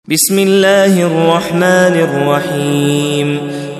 بسم الله الرحمن الرحيم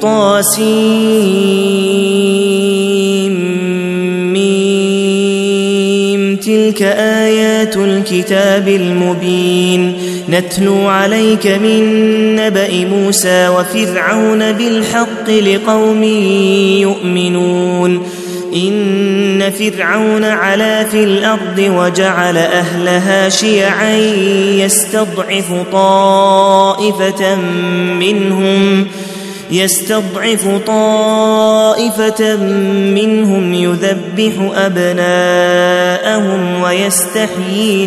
طاسيم تلك آيات الكتاب المبين نتلو عليك من نبأ موسى وفرعون بالحق لقوم يؤمنون إن فرعون علا في الأرض وجعل أهلها شيعا يستضعف طائفة منهم يذبح أبناءهم ويستحيي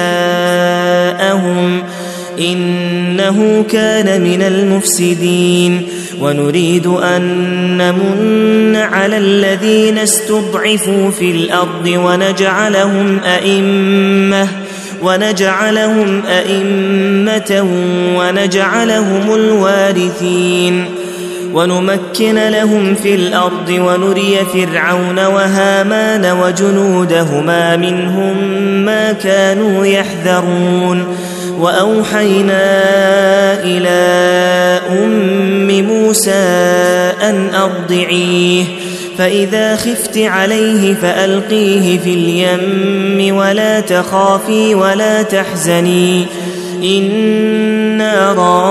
نساءهم إنه كان من المفسدين ونريد أن نمن على الذين استضعفوا في الأرض ونجعلهم أئمة ونجعلهم الوارثين ونمكن لهم في الأرض ونري فرعون وهامان وجنودهما منهم ما كانوا يحذرون وأوحينا إلى أم موسى أن أرضعيه فإذا خفت عليه فألقيه في اليم ولا تخافي ولا تحزني إنا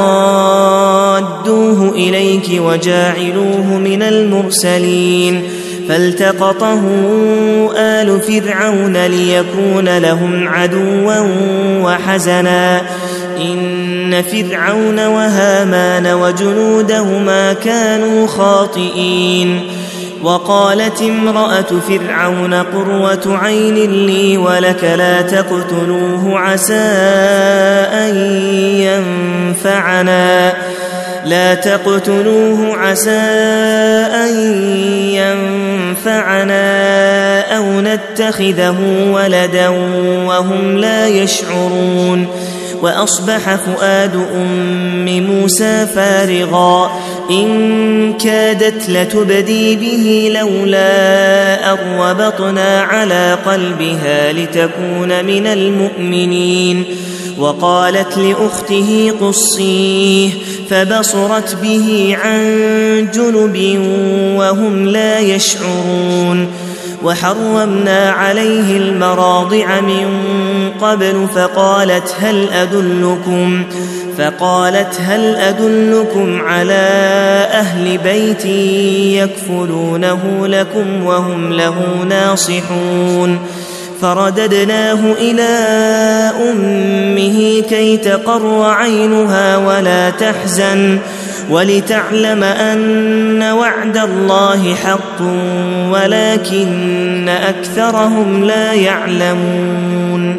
رادوه إليك وجاعلوه من المرسلين فالتقطه آل فرعون ليكون لهم عدوا وحزنا إن فرعون وهامان وجنودهما كانوا خاطئين وقالت امرأة فرعون قرة عين لي ولك لا تقتلوه عسى أن ينفعنا أو نتخذه ولدا وهم لا يشعرون وأصبح فؤاد أم موسى فارغا إن كادت لتبدي به لولا أن ربطنا على قلبها لتكون من المؤمنين وقالت لأخته قصيه فبصرت به عن جنب وهم لا يشعرون وحرمنا عليه المراضع من قبل فقالت هل أدلكم على أهل بيت يكفلونه لكم وهم له ناصحون فرددناه إلى أمه كي تقر عينها ولا تحزن ولتعلم أن وعد الله حق ولكن أكثرهم لا يعلمون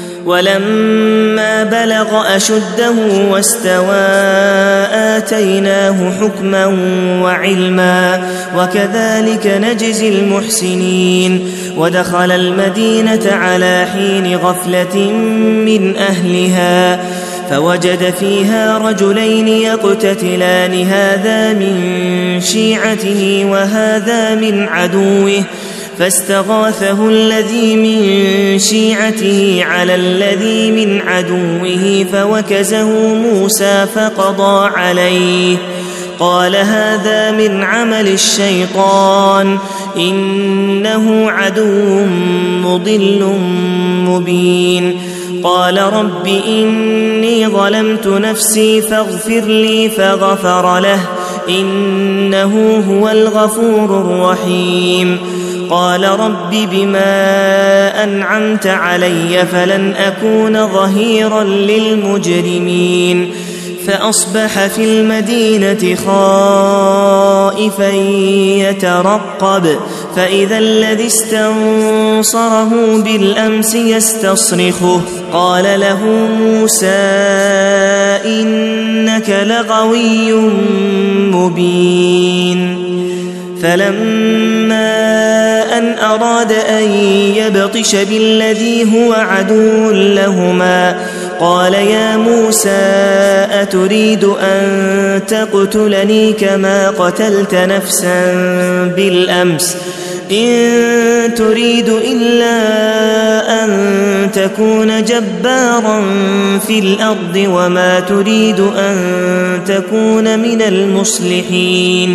ولما بلغ أشده واستوى آتيناه حكما وعلما وكذلك نجزي المحسنين ودخل المدينة على حين غفلة من أهلها فوجد فيها رجلين يقتتلان هذا من شيعته وهذا من عدوه فاستغاثه الذي من شيعته على الذي من عدوه فوكزه موسى فقضى عليه قال هذا من عمل الشيطان إنه عدو مضل مبين قال رب إني ظلمت نفسي فاغفر لي فغفر له إنه هو الغفور الرحيم قال رب بما أنعمت علي فلن أكون ظهيرا للمجرمين فأصبح في المدينة خائفا يترقب فإذا الذي استنصره بالأمس يستصرخه قال له موسى إنك لغوي مبين فلما أن أراد أن يبطش بالذي هو عدو لهما قال يا موسى أتريد أن تقتلني كما قتلت نفسا بالأمس إن تريد إلا أن تكون جبارا في الأرض وما تريد أن تكون من المصلحين.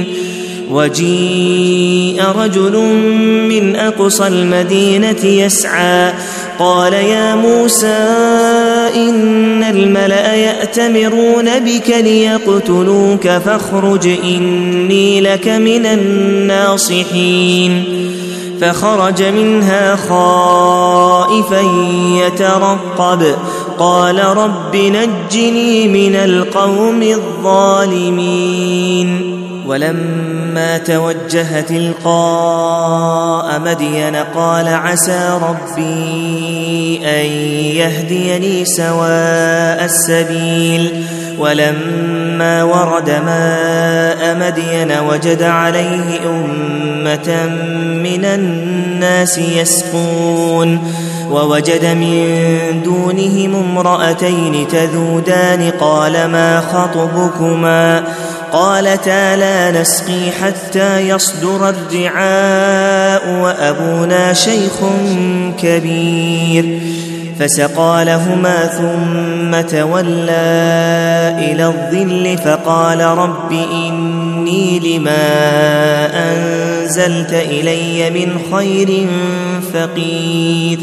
وجيء رجل من أقصى المدينة يسعى قال يا موسى إن الملأ يأتمرون بك ليقتلوك فاخرج إني لك من الناصحين. فخرج منها خائفا يترقب قال رب نجني من القوم الظالمين. ولما توجه تلقاء مدين قال عسى ربي أن يهديني سواء السبيل. ولما ورد ماء مدين وجد عليه أمة من الناس يسقون ووجد من دونهم امرأتين تذودان قال ما خطبكما قالتا لا نسقي حتى يصدر الرعاء وأبونا شيخ كبير. فسقى لهما ثم تولى إلى الظل فقال رب إني لما أنزلت إلي من خير فقير.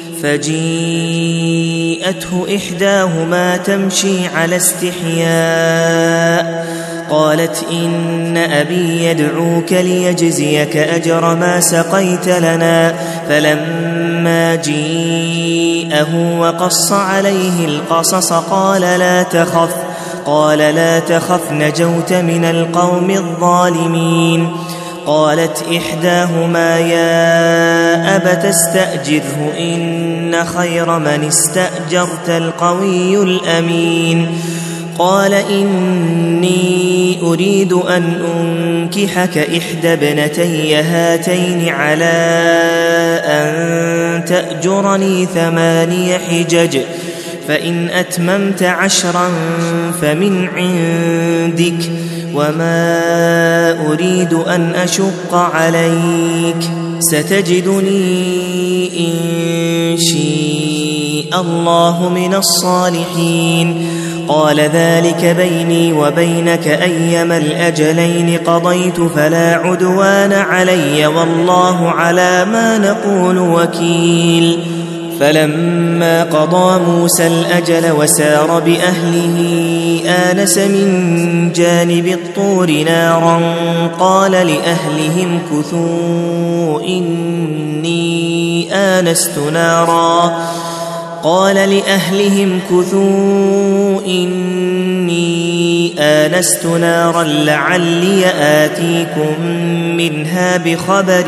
فجيءته إحداهما تمشي على استحياء قالت إن أبي يدعوك ليجزيك أجر ما سقيت لنا. فلما جيءه وقص عليه القصص قال لا تخف نجوت من القوم الظالمين. قالت إحداهما يا أبت استأجره إن خير من استأجرت القوي الأمين. قال إني أريد أن أنكحك إحدى ابنتي هاتين على أن تأجرني 8 حجج فإن أتممت 10 فمن عندك وما أريد أن أشق عليك ستجدني إن شاء الله من الصالحين. قال ذلك بيني وبينك أيما الأجلين قضيت فلا عدوان علي والله على ما نقول وكيل. فلما قضى موسى الأجل وسار بأهله آنس من جانب الطور نارا قال لأهلهم كثوا إني آنست نارا لعلي آتيكم منها بخبر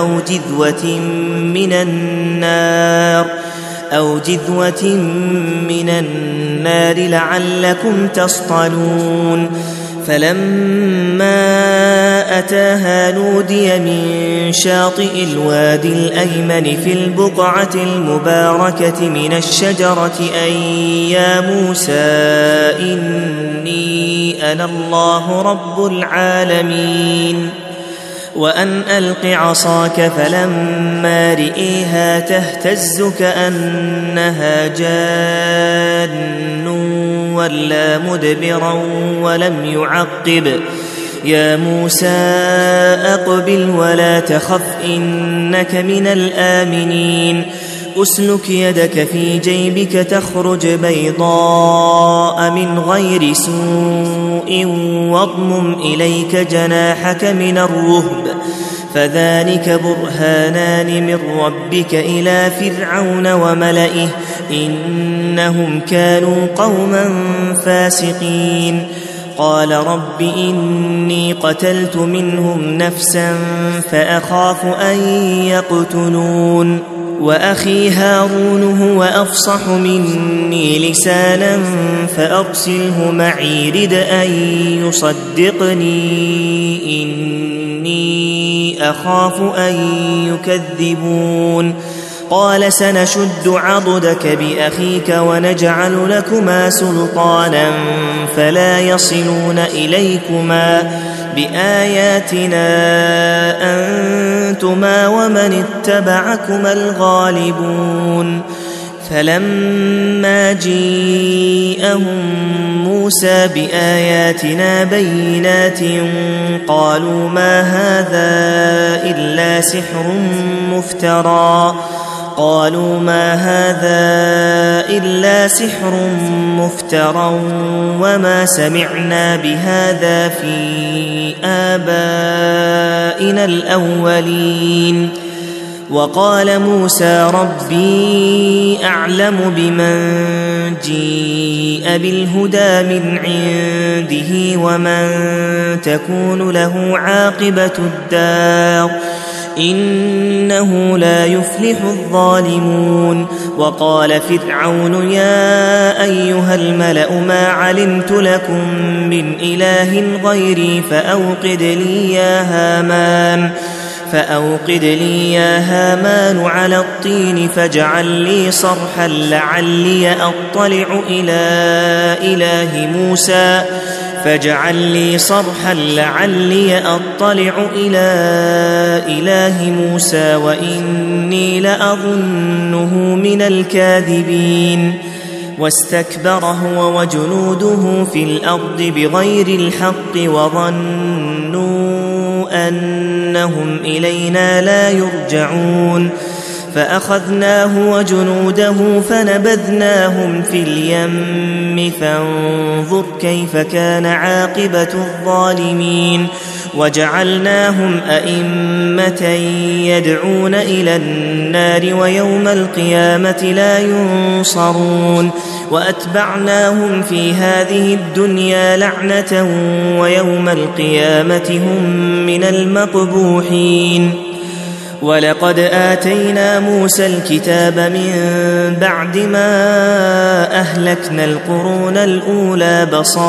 أو جذوة من النار لعلكم تصطلون. فلما أتاها نودي من شاطئ الوادي الأيمن في البقعة المباركة من الشجرة أن يا موسى إني أنا الله رب العالمين وأن ألق عصاك. فلما رئيها تهتز كأنها جان ولا مدبرا ولم يعقب. يا موسى أقبل ولا تخف إنك من الآمنين. أسلك يدك في جيبك تخرج بيضاء من غير سوء واضمم إليك جناحك من الرهب فذلك برهانان من ربك إلى فرعون وملئه إنهم كانوا قوما فاسقين. قال رب إني قتلت منهم نفسا فأخاف أن يقتلون وأخي هارون هو أفصح مني لسانا فأرسله معي رد أن يصدقني إني أخاف أن يكذبون. قال سنشد عضدك بأخيك ونجعل لكما سلطانا فلا يصلون إليكما بآياتنا أنتما ومن اتبعكما الغالبون فلما جيءهم موسى بآياتنا بينات قالوا ما هذا إلا سحر مفترى وما سمعنا بهذا في آبائنا الأولين وقال موسى ربي أعلم بمن جيء بالهدى من عنده ومن تكون له عاقبة الدار إنه لا يفلح الظالمون وقال فرعون يا أيها الملأ ما علمت لكم من إله غيري فأوقد لي يا هامان على الطين فاجعل لي صرحا لعلي أطلع إلى إله موسى وإني لأظنه من الكاذبين واستكبر هو وجنوده في الأرض بغير الحق وظنوا أنهم إلينا لا يرجعون فأخذناه وجنوده فنبذناهم في اليم فانظر كيف كان عاقبة الظالمين وجعلناهم أئمة يدعون إلى النار ويوم القيامة لا ينصرون وأتبعناهم في هذه الدنيا لعنة ويوم القيامة هم من المقبوحين ولقد آتينا موسى الكتاب من بعد ما أهلكنا القرون الأولى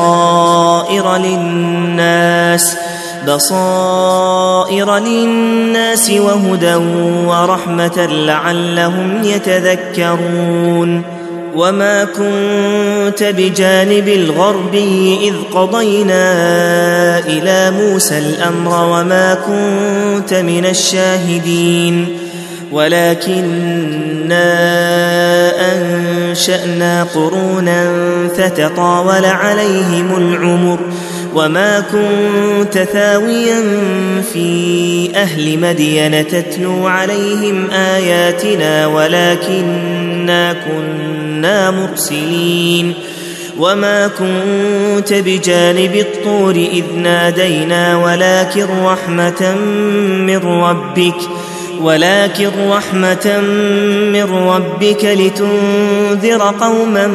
بصائر للناس وهدى ورحمة لعلهم يتذكرون وما كنت بجانب الغربي إذ قضينا إلى موسى الأمر وما كنت من الشاهدين ولكننا أنشأنا قرونا فتطاول عليهم العمر وما كنت ثاويا في أهل مدين تتلو عليهم آياتنا ولكننا كنا مرسلين وما كنت بجانب الطور إذ نادينا ولكن رحمة من ربك لتنذر قوما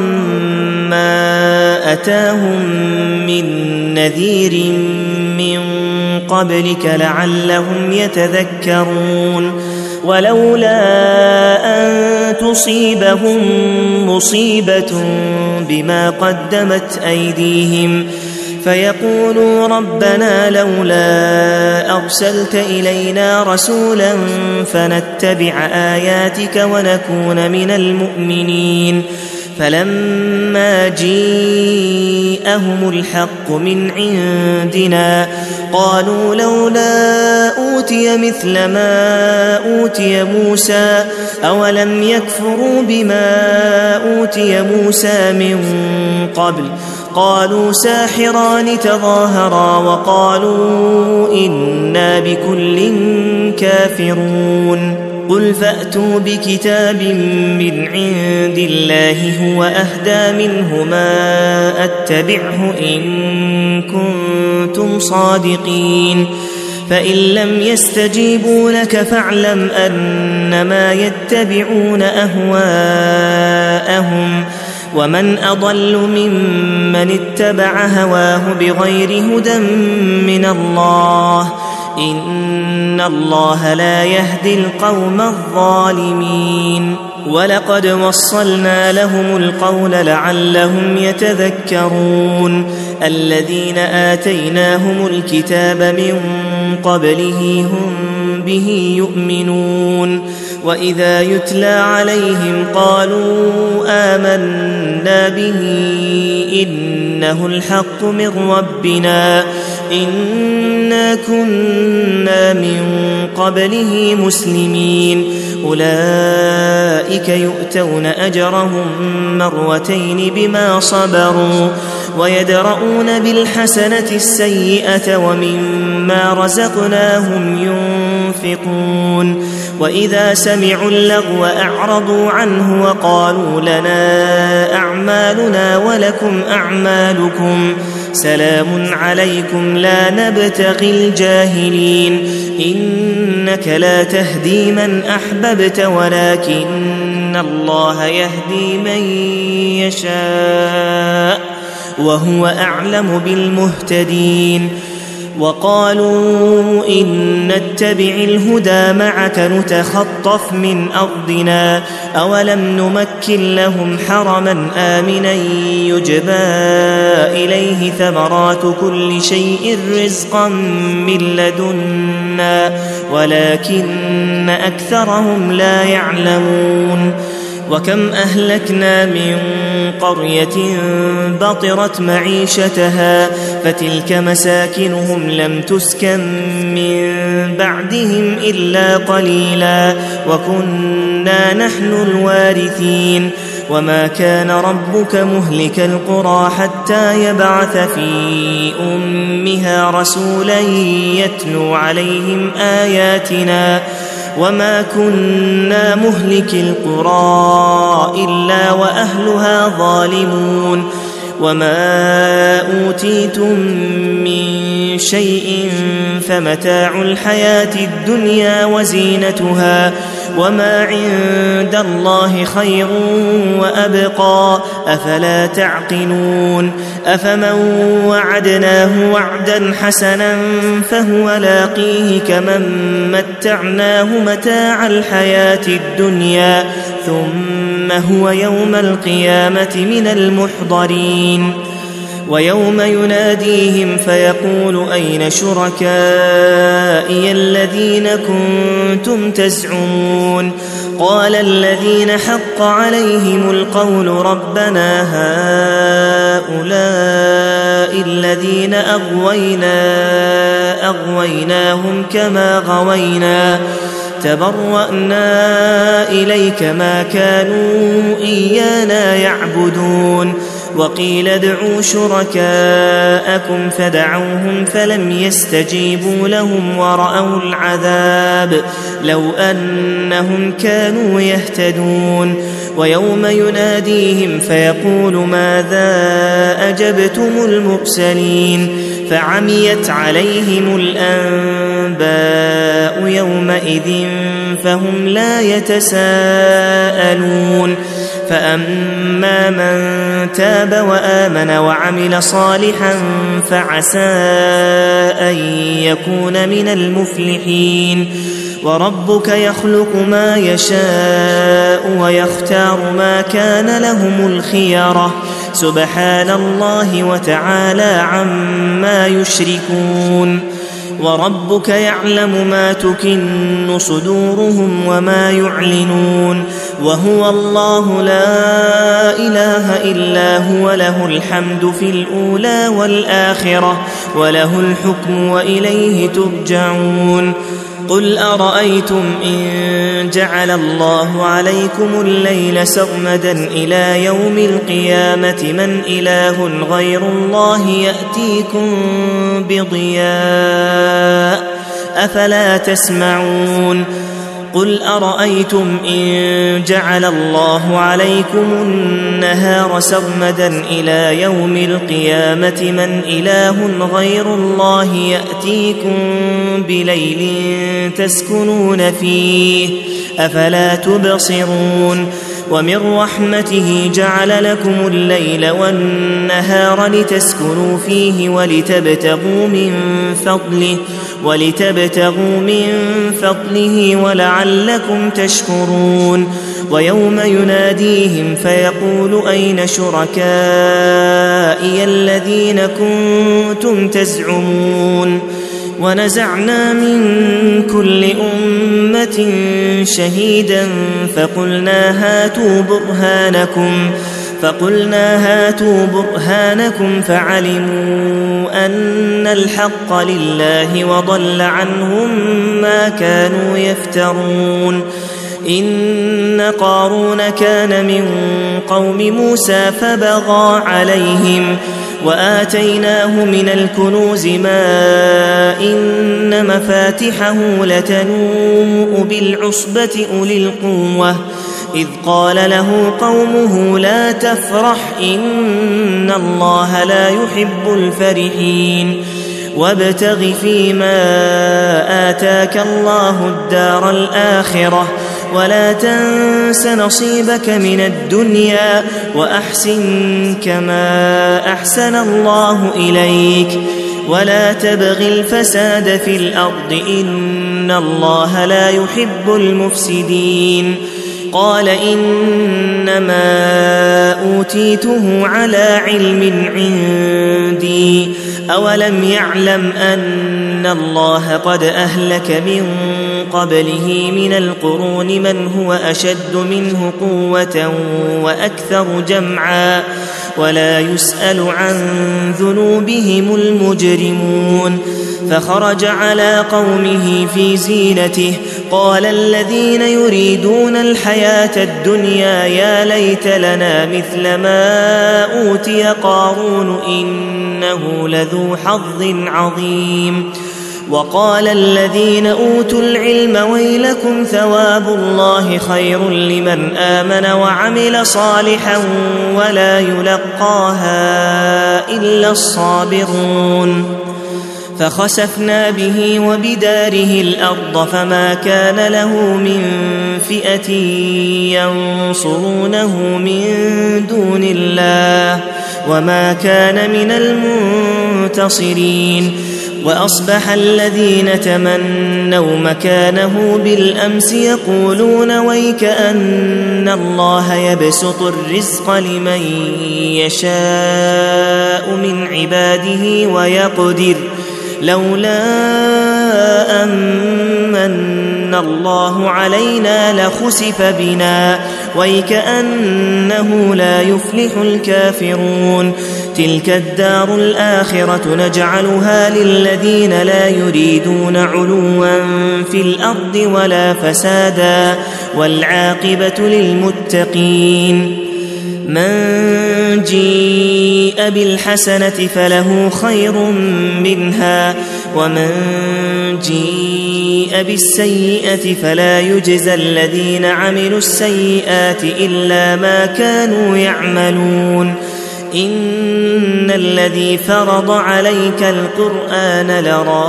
ما أتاهم من نذير من قبلك لعلهم يتذكرون ولولا أن تصيبهم مصيبة بما قدمت أيديهم فيقولوا ربنا لولا أرسلت إلينا رسولا فنتبع آياتك ونكون من المؤمنين فلما جيءهم الحق من عندنا قالوا لولا أوتي مثل ما أوتي موسى أولم يكفروا بما أوتي موسى من قبل قالوا ساحران تظاهرا وقالوا إنا بكل كافرون قل فأتوا بكتاب من عند الله هو أهدى منهما أتبعه إن كنتم صادقين فإن لم يستجيبوا لك فاعلم أنما يتبعون أهواءهم ومن أضل ممن اتبع هواه بغير هدى من الله إن الله لا يهدي القوم الظالمين ولقد وصلنا لهم القول لعلهم يتذكرون الذين آتيناهم الكتاب من قبله هم به يؤمنون وإذا يتلى عليهم قالوا آمنا به إنه الحق من ربنا إنا كنا من قبله مسلمين أولئك يؤتون أجرهم مرتين بما صبروا ويدرؤون بالحسنة السيئة ومما رزقناهم ينفقون وإذا سمعوا اللغو أعرضوا عنه وقالوا لنا أعمالنا ولكم أعمالكم سلام عليكم لا نبتغي الجاهلين إنك لا تهدي من أحببت ولكن الله يهدي من يشاء وهو أعلم بالمهتدين وقالوا إن نتبع الهدى معك نتخطف من أرضنا أولم نمكن لهم حرما آمنا يجبى إليه ثمرات كل شيء رزقا من لدنا ولكن أكثرهم لا يعلمون وكم أهلكنا من قرية بطرت معيشتها فتلك مساكنهم لم تسكن من بعدهم إلا قليلا وكنا نحن الوارثين وما كان ربك مهلك القرى حتى يبعث في أمها رسولا يتلو عليهم آياتنا وما كنا مهلك القرى إلا وأهلها ظالمون وما أوتيتم من شيء فمتاع الحياة الدنيا وزينتها وما عند الله خير وأبقى أفلا تعقلون أفمن وعدناه وعدا حسنا فهو لاقيه كمن متعناه متاع الحياة الدنيا ثم هو يوم القيامة من المحضرين ويوم يناديهم فيقول أين شركائي الذين كنتم تزعمون قال الذين حق عليهم القول ربنا هؤلاء الذين أغويناهم كما غوينا تبرأنا إليك ما كانوا إيانا يعبدون وقيل ادعوا شركاءكم فدعوهم فلم يستجيبوا لهم ورأوا العذاب لو أنهم كانوا يهتدون ويوم يناديهم فيقول ماذا أجبتم المرسلين فعميت عليهم الأنباء يومئذ فهم لا يتساءلون فأما من تاب وآمن وعمل صالحا فعسى أن يكون من المفلحين وربك يخلق ما يشاء ويختار ما كان لهم الخيرة سبحان الله وتعالى عما يشركون وربك يعلم ما تكن صدورهم وما يعلنون وهو الله لا إله إلا هو له الحمد في الأولى والآخرة وله الحكم وإليه ترجعون قل أرأيتم إن جعل الله عليكم الليل سرمدا إلى يوم القيامة من إله غير الله يأتيكم بضياء أفلا تسمعون قل أرأيتم إن جعل الله عليكم النهار سرمدا إلى يوم القيامة من إله غير الله يأتيكم بليل تسكنون فيه أفلا تبصرون ومن رحمته جعل لكم الليل والنهار لتسكنوا فيه ولتبتغوا من فضله ولعلكم تشكرون ويوم يناديهم فيقول أين شركائي الذين كنتم تزعمون ونزعنا من كل أمة شهيدا فقلنا هاتوا برهانكم فقلنا هاتوا برهانكم فعلموا أن الحق لله وضل عنهم ما كانوا يفترون. إن قارون كان من قوم موسى فبغى عليهم وآتيناه من الكنوز ما إن مفاتحه لتنوء بالعصبة أولي القوة إذ قال له قومه لا تفرح إن الله لا يحب الفرحين وابتغ فيما آتاك الله الدار الآخرة ولا تنس نصيبك من الدنيا وأحسن كما أحسن الله إليك ولا تبغ الفساد في الأرض إن الله لا يحب المفسدين. قال إنما أوتيته على علم عندي أولم يعلم أن الله قد أهلك من قبله من القرون من هو أشد منه قوة وأكثر جمعا ولا يسأل عن ذنوبهم المجرمون. فخرج على قومه في زينته قال الذين يريدون الحياة الدنيا يا ليت لنا مثل ما أوتي قارون إنه لذو حظ عظيم. وقال الذين أوتوا العلم ويلكم ثواب الله خير لمن آمن وعمل صالحا ولا يلقاها إلا الصابرون. فخسفنا به وبداره الأرض فما كان له من فئة ينصرونه من دون الله وما كان من المنتصرين. وأصبح الذين تمنوا مكانه بالأمس يقولون ويكأن الله يبسط الرزق لمن يشاء من عباده ويقدر لولا أمن الله علينا لخسف بنا ويكأنه لا يفلح الكافرون. تلك الدار الآخرة نجعلها للذين لا يريدون علوا في الأرض ولا فسادا والعاقبة للمتقين. من جيء بالحسنة فله خير منها ومن جيء بالسيئة فلا يجزى الذين عملوا السيئات إلا ما كانوا يعملون. إن الذي فرض عليك القرآن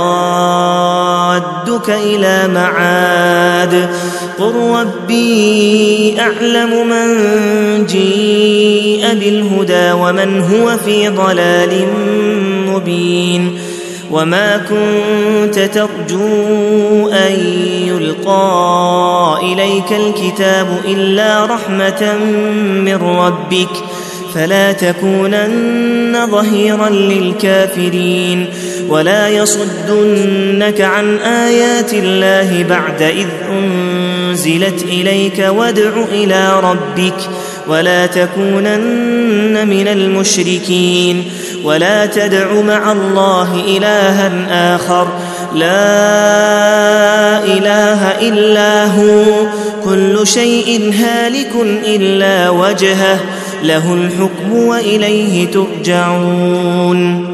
لرادك إلى معاد قل ربي أعلم من جيء بالهدى ومن هو في ضلال مبين. وما كنت ترجو أن يلقى إليك الكتاب إلا رحمة من ربك فلا تكونن ظهيرا للكافرين ولا يصدنك عن آيات الله بعد إذ أنزلت إليك وادع إلى ربك ولا تكونن من المشركين ولا تدع مع الله إلها آخر لا إله إلا هو كل شيء هالك إلا وجهه له الحكم وإليه ترجعون.